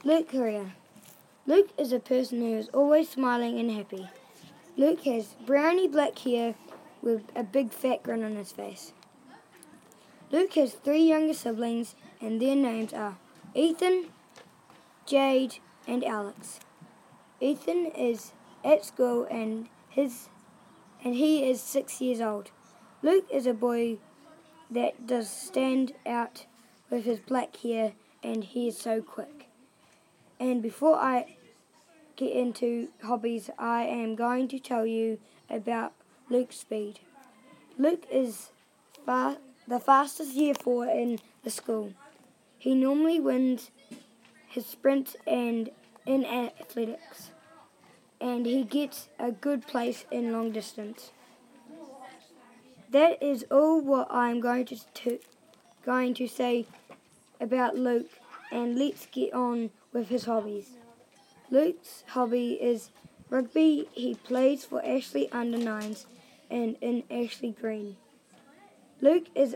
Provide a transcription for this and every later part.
Luke Career. Luke is a person who is always smiling and happy. Luke has browny black hair with a big fat grin on his face. Luke has 3 younger siblings and their names are Ethan, Jade and Alex. Ethan is at school and he is 6 years old. Luke is a boy that does stand out with his black hair and he is so quick. And before I get into hobbies, I am going to tell you about Luke's speed. Luke is the fastest year 4 in the school. He normally wins his sprint and in athletics, and he gets a good place in long distance. That is all what I'm going to say about Luke, and let's get on with his hobbies. Luke's hobby is rugby. He plays for Ashley Under 9s and in Ashley Green. Luke is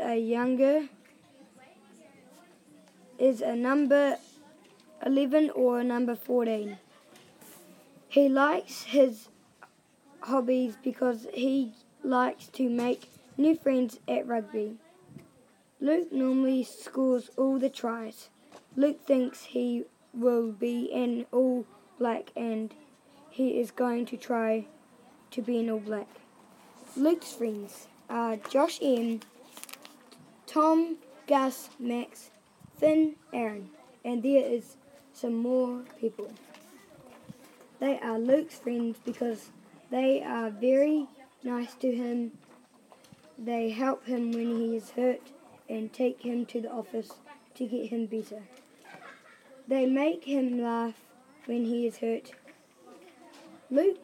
a number 11 or number 14. He likes his hobbies because he likes to make new friends at rugby. Luke normally scores all the tries. Luke thinks he will be an All Black and he is going to try to be an All Black. Luke's friends are Josh M, Tom, Gus, Max, Finn, Aaron, and there is some more people. They are Luke's friends because they are very nice to him. They help him when he is hurt and take him to the office to get him better. They make him laugh when he is hurt. Luke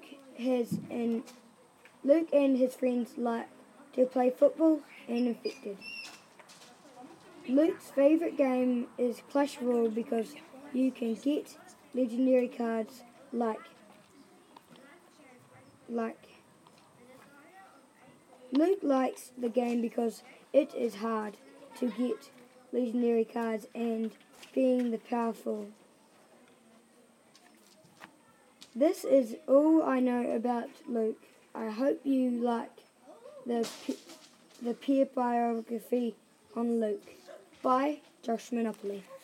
and his friends like to play football and Infected. Luke's favourite game is Clash Royale because you can get legendary cards like Luke likes the game because it is hard to get legendary cards and being the powerful. This is all I know about Luke. I hope you like the peer biography on Luke by Josh Monopoly.